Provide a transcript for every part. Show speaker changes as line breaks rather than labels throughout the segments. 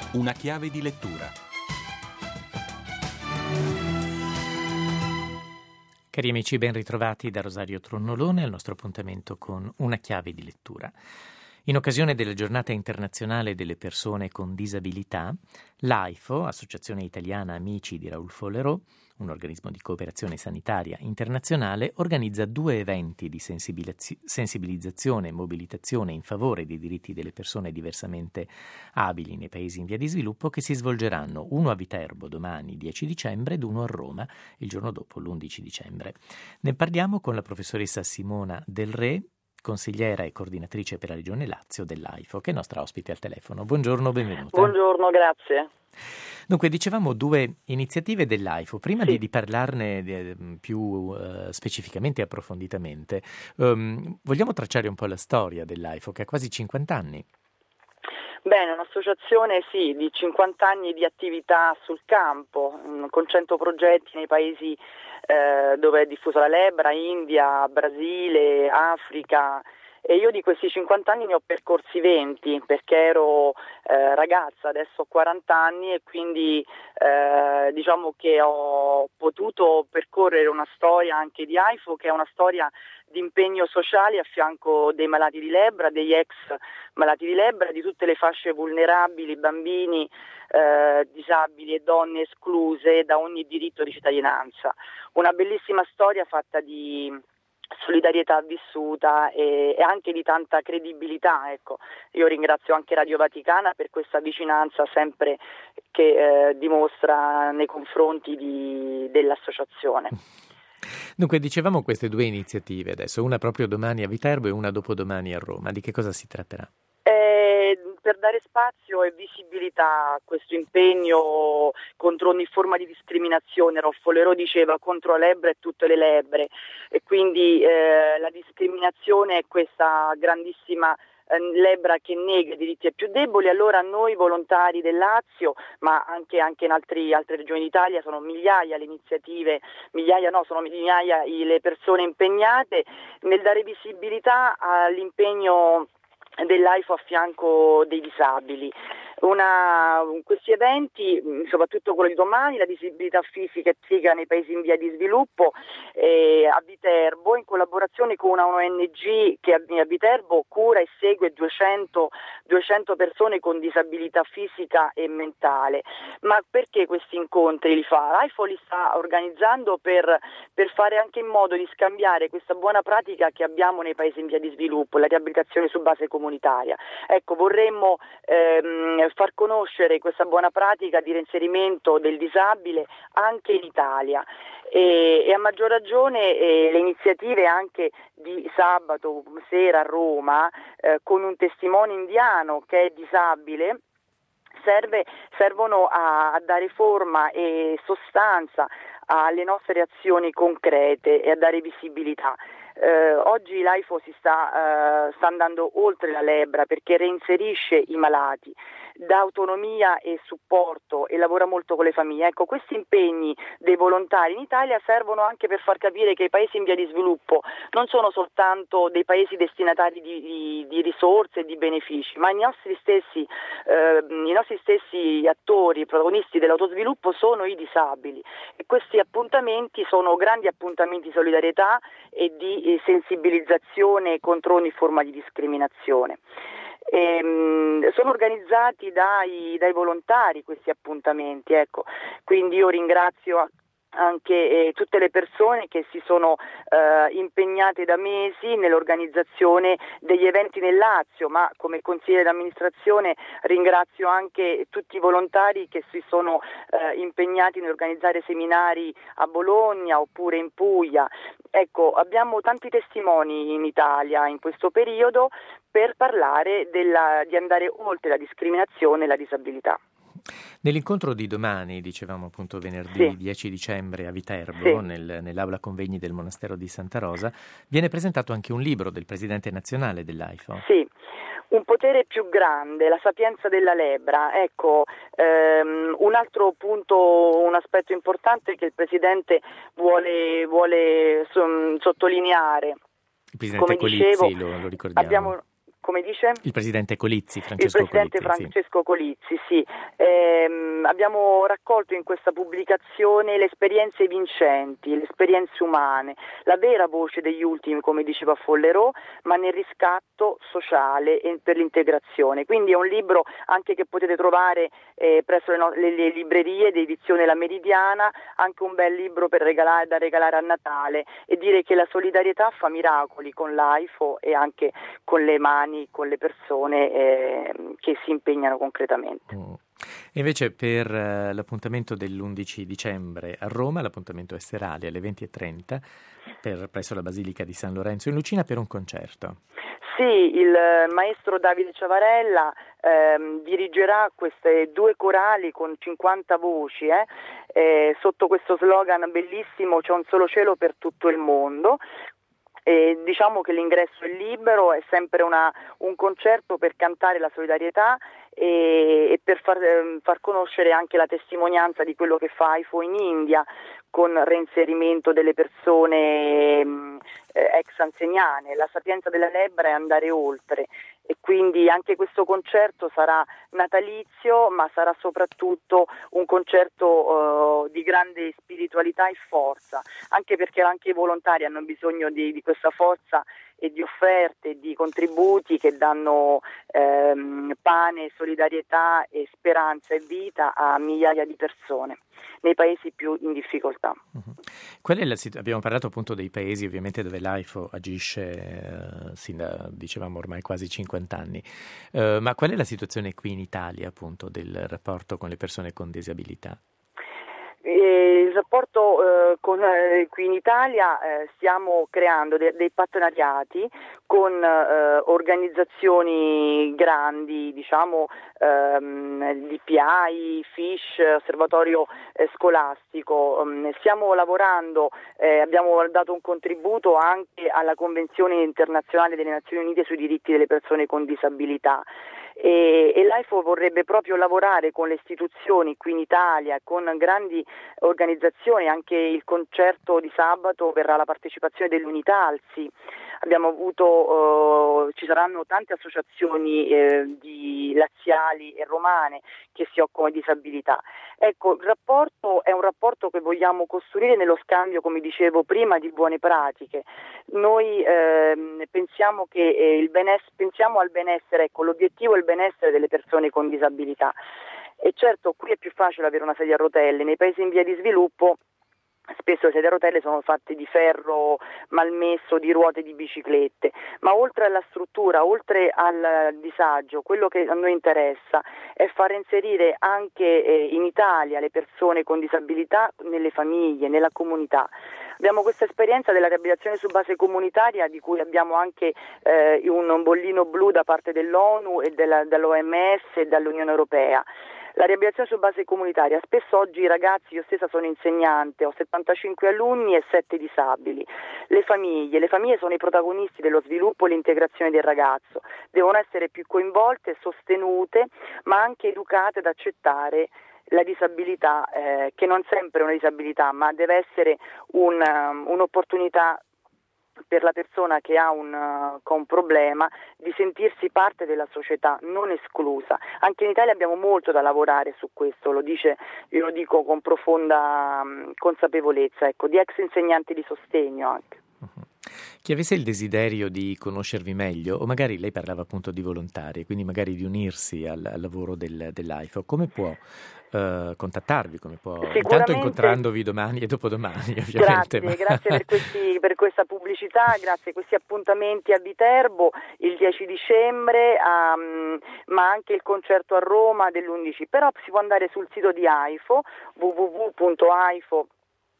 Una chiave di lettura.
Cari amici, ben ritrovati da Rosario Tronnolone al nostro appuntamento con Una chiave di lettura. In occasione della Giornata internazionale delle persone con disabilità, l'AIFO, Associazione Italiana Amici di Raoul Follereau, un organismo di cooperazione sanitaria internazionale, organizza 2 eventi di sensibilizzazione e mobilitazione in favore dei diritti delle persone diversamente abili nei paesi in via di sviluppo, che si svolgeranno uno a Viterbo domani 10 dicembre ed uno a Roma il giorno dopo l'11 dicembre. Ne parliamo con la professoressa Simona Del Re, consigliera e coordinatrice per la Regione Lazio dell'AIFO, che è nostra ospite al telefono. Buongiorno, benvenuta.
Buongiorno, grazie.
Dunque, dicevamo 2 iniziative dell'AIFO. Prima
Sì.
di parlarne più specificamente e approfonditamente, vogliamo tracciare un po' la storia dell'AIFO, che ha quasi 50 anni.
Bene, un'associazione di 50 anni di attività sul campo, con 100 progetti nei paesi dove è diffusa la lebbra, India, Brasile, Africa, e io di questi 50 anni ne ho percorsi 20 perché ero ragazza, adesso ho 40 anni e quindi diciamo che ho potuto percorrere una storia anche di AIFO, che è una storia di impegno sociale a fianco dei malati di lebbra, degli ex malati di lebbra, di tutte le fasce vulnerabili, bambini, disabili e donne escluse da ogni diritto di cittadinanza. Una bellissima storia fatta di solidarietà vissuta e anche di tanta credibilità. Ecco, io ringrazio anche Radio Vaticana per questa vicinanza sempre che dimostra nei confronti dell'associazione.
Dunque, dicevamo queste 2 iniziative adesso, una proprio domani a Viterbo e una dopodomani a Roma. Di che cosa si tratterà?
Per dare spazio e visibilità a questo impegno contro ogni forma di discriminazione. Raoul Follereau diceva contro la lebbra e tutte le lebbre, e quindi la discriminazione è questa grandissima lebbra che nega i diritti ai più deboli. Allora noi volontari del Lazio, ma anche in altre regioni d'Italia, sono migliaia le iniziative, sono migliaia le persone impegnate nel dare visibilità all'impegno dell'AIFO a fianco dei disabili. Questi eventi, soprattutto quello di domani, la disabilità fisica e psichica nei paesi in via di sviluppo, a Viterbo, in collaborazione con una ONG che a Viterbo cura e segue 200 persone con disabilità fisica e mentale. Ma perché questi incontri li fa? L'AIFO li sta organizzando per fare anche in modo di scambiare questa buona pratica che abbiamo nei paesi in via di sviluppo, la riabilitazione su base comunitaria. Ecco, vorremmo far conoscere questa buona pratica di reinserimento del disabile anche in Italia, e a maggior ragione le iniziative anche di sabato sera a Roma con un testimone indiano che è disabile servono a dare forma e sostanza alle nostre azioni concrete e a dare visibilità. Oggi l'AIFO sta andando oltre la lebbra perché reinserisce i malati, dà autonomia e supporto e lavora molto con le famiglie. Ecco, questi impegni dei volontari in Italia servono anche per far capire che i paesi in via di sviluppo non sono soltanto dei paesi destinatari di risorse e di benefici, ma i nostri stessi attori, protagonisti dell'autosviluppo sono i disabili, e questi appuntamenti sono grandi appuntamenti di solidarietà e di sensibilizzazione contro ogni forma di discriminazione. Sono organizzati dai volontari questi appuntamenti, ecco. Quindi io ringrazio anche tutte le persone che si sono impegnate da mesi nell'organizzazione degli eventi nel Lazio, ma come consigliere d'amministrazione ringrazio anche tutti i volontari che si sono impegnati nell'organizzare seminari a Bologna oppure in Puglia. Ecco, abbiamo tanti testimoni in Italia in questo periodo per parlare di andare oltre la discriminazione e la disabilità.
Nell'incontro di domani, dicevamo appunto venerdì 10 dicembre a Viterbo, nell'aula convegni del monastero di Santa Rosa, viene presentato anche un libro del presidente nazionale dell'AIFO.
Sì, un potere più grande, la sapienza della lebbra. Ecco, un altro punto, un aspetto importante che il presidente vuole sottolineare.
Il presidente Colizzi, lo ricordiamo.
Come dice?
Il presidente Colizzi,
Il presidente Francesco Colizzi, sì. Abbiamo raccolto in questa pubblicazione le esperienze vincenti, le esperienze umane, la vera voce degli ultimi, come diceva Follerò, ma nel riscatto sociale e per l'integrazione. Quindi è un libro anche che potete trovare presso le librerie di edizione La Meridiana, anche un bel libro da regalare a Natale, e dire che la solidarietà fa miracoli con l'AIFO e anche con le mani, con le persone che si impegnano concretamente.
E invece per l'appuntamento dell'11 dicembre a Roma, l'appuntamento è serale alle 20:30 presso la Basilica di San Lorenzo in Lucina per un concerto.
Sì, il maestro Davide Ciavarella dirigerà queste 2 corali con 50 voci sotto questo slogan bellissimo: c'è un solo cielo per tutto il mondo. E diciamo che l'ingresso è libero, è sempre un concerto per cantare la solidarietà e per far conoscere anche la testimonianza di quello che fa AIFO in India, con reinserimento delle persone ex anziane. La sapienza della lebbra è andare oltre, e quindi anche questo concerto sarà natalizio, ma sarà soprattutto un concerto di grande spiritualità e forza, anche perché anche i volontari hanno bisogno di questa forza e di offerte, di contributi che danno pane, solidarietà e speranza e vita a migliaia di persone nei paesi più in difficoltà.
Qual è abbiamo parlato appunto dei paesi ovviamente dove l'AIFO agisce sin da, dicevamo, ormai quasi 50 anni, ma qual è la situazione qui in Italia appunto del rapporto con le persone con disabilità?
Il rapporto qui in Italia stiamo creando dei partenariati con organizzazioni grandi, diciamo DPI, FISH, Osservatorio Scolastico. Stiamo lavorando, abbiamo dato un contributo anche alla Convenzione internazionale delle Nazioni Unite sui diritti delle persone con disabilità. E l'AIFO vorrebbe proprio lavorare con le istituzioni qui in Italia, con grandi organizzazioni. Anche il concerto di sabato verrà la partecipazione dell'Unitalsi. Abbiamo avuto, ci saranno tante associazioni laziali e romane che si occupano di disabilità. Ecco, il rapporto è un rapporto che vogliamo costruire nello scambio, come dicevo prima, di buone pratiche. Noi pensiamo che pensiamo al benessere, ecco, l'obiettivo è il benessere delle persone con disabilità. E certo, qui è più facile avere una sedia a rotelle. Nei paesi in via di sviluppo spesso le sedie a rotelle sono fatte di ferro malmesso, di ruote di biciclette, ma oltre alla struttura, oltre al disagio, quello che a noi interessa è far inserire anche in Italia le persone con disabilità nelle famiglie, nella comunità. Abbiamo questa esperienza della riabilitazione su base comunitaria, di cui abbiamo anche un bollino blu da parte dell'ONU e dall'OMS e dall'Unione Europea. La riabilitazione su base comunitaria: spesso oggi i ragazzi, io stessa sono insegnante, ho 75 alunni e 7 disabili. Le famiglie sono i protagonisti dello sviluppo e l'integrazione del ragazzo, devono essere più coinvolte, sostenute, ma anche educate ad accettare la disabilità, che non sempre è una disabilità, ma deve essere un'opportunità per la persona che ha un problema di sentirsi parte della società, non esclusa. Anche in Italia abbiamo molto da lavorare su questo, io lo dico con profonda consapevolezza, ecco, di ex insegnanti di sostegno anche.
Chi avesse il desiderio di conoscervi meglio, o magari lei parlava appunto di volontari, quindi magari di unirsi al lavoro dell'AIFO, come può contattarvi? Come può, intanto incontrandovi domani e dopodomani, ovviamente.
Grazie per questa pubblicità, grazie a questi appuntamenti a Viterbo il 10 dicembre, ma anche il concerto a Roma dell'11. Però si può andare sul sito di AIFO, www.aifo.it,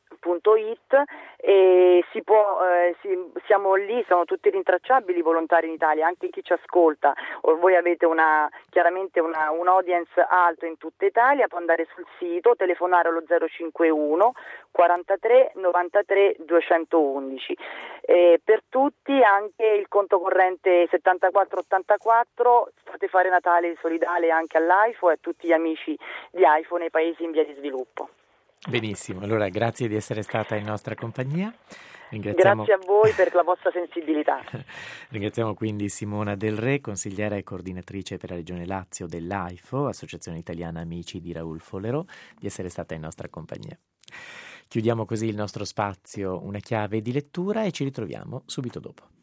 e siamo lì, sono tutti rintracciabili i volontari in Italia, anche chi ci ascolta. Voi avete chiaramente un audience alto in tutta Italia, può andare sul sito, telefonare allo 051 43 93 211. Per tutti anche il conto corrente 7484, fate fare Natale solidale anche all'AIFO e a tutti gli amici di AIFO nei paesi in via di sviluppo.
Benissimo, allora grazie di essere stata in nostra compagnia.
Grazie a voi per la vostra sensibilità.
Ringraziamo quindi Simona Del Re, consigliera e coordinatrice per la Regione Lazio dell'AIFO, Associazione Italiana Amici di Raul Folero, di essere stata in nostra compagnia. Chiudiamo così il nostro spazio Una chiave di lettura e ci ritroviamo subito dopo.